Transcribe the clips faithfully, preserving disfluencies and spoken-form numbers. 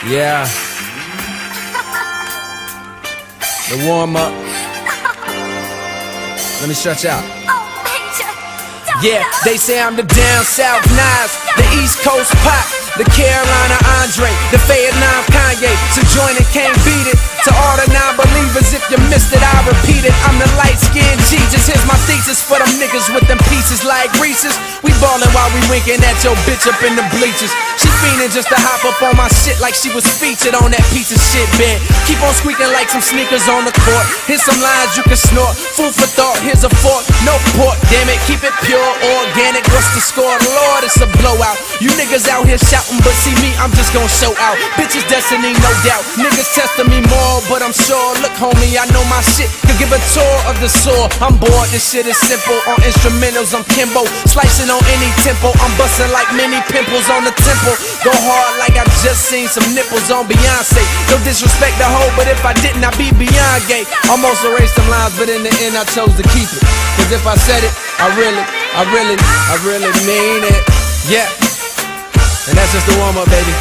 Yeah. The warm up. Let me stretch out. Yeah, they say I'm the down south Nas, the East Coast Pop, the Carolina Andre, the Vietnam Kanye. So join it, can't beat it. To all the non-believers, if you missed it, I repeat it. I'm the light-skinned Jesus. Here's my thesis for them niggas with them pieces like Reese's. We ballin' while we winking at your bitch up in the bleachers. She fiendin' just to hop up on my shit like she was featured on that piece of shit bed. Keep on squeaking like some sneakers on the court. Here's some lines you can snort. Food for thought, here's a fork. No pork, damn it, keep it pure, organic. What's the score? Lord, it's a blowout. You niggas out here shouting, but see me, I'm just gon' show out. Bitches destiny, no doubt. Niggas testing me more, but I'm sure. Look, homie, I know my shit. Could give a tour of the saw. I'm bored, this shit is simple. On instrumentals, I'm Kimbo. Slicing on any tempo. I'm busting like many pimples on the temple. Go hard like I just seen some nipples on Beyonce. No disrespect the hoe, but if I didn't, I'd be beyond gay. Almost erased some lines, but in the end, I chose to keep it. Cause if I said it, I really, I really, I really mean it. Yeah. And that's just the warm up, baby.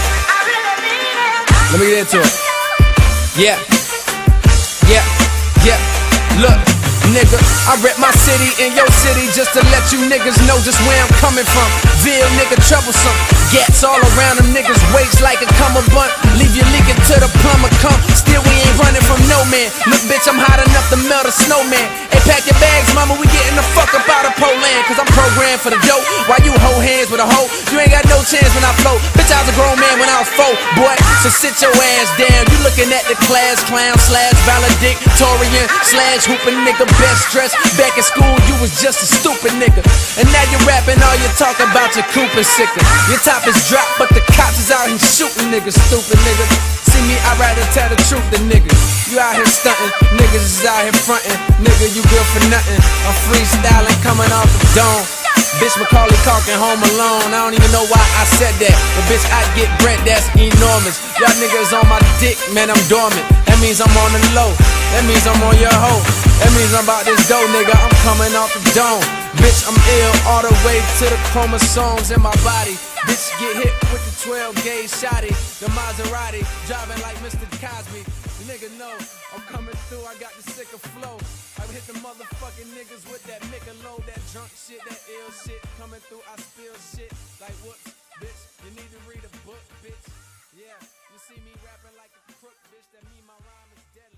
Let me get into it. Yeah, yeah, yeah. Look, nigga, I rep my city in your city just to let you niggas know just where I'm coming from. Ville nigga troublesome. Gats all around them niggas waist like a cummerbund. Leave you leaking to the plumber come. Still we ain't running from no man. Look bitch, I'm hot enough to melt a snowman. Hey, pack your bags, mama, we getting the fuck up out of Poland. Cause I'm programmed for the dope. While you hold hands with a hoe, you ain't got no chance when I float. Bitch, I was a grown man when I was four, boy. So sit your ass down. You looking at the class clown slash valedictorian slash hooping nigga best dressed. Back in school, you was just a stupid nigga. And now you rapping all you talk about your coop is sicker. Your top is dropped, but the cops is out here shooting niggas, stupid niggas. See me, I'd rather tell the truth than niggas. You out here stunting, niggas is out here fronting. Nigga, you good for nothing. I'm freestyling, coming off the dome. Bitch, Macaulay Culkin, Home Alone. I don't even know why I said that, but bitch, I get bread, that's enormous. Y'all niggas on my dick, man, I'm dormant. That means I'm on the low. That means I'm on your hoe. That means I'm about this dough, nigga. I'm coming off the dome. Bitch, I'm ill all the way to the chromosomes in my body. Bitch, get hit with the twelve gauge shotty. The Maserati, driving like Mister Cosby. You nigga know I'm coming through, I got the sicker flow. I hit the motherfucking niggas with that Michelob, that drunk shit, that ill shit. Coming through, I spill shit like whoops, bitch. You need to read a book, bitch. Yeah, you see me rapping like a crook, bitch. That mean my rhyme is deadly.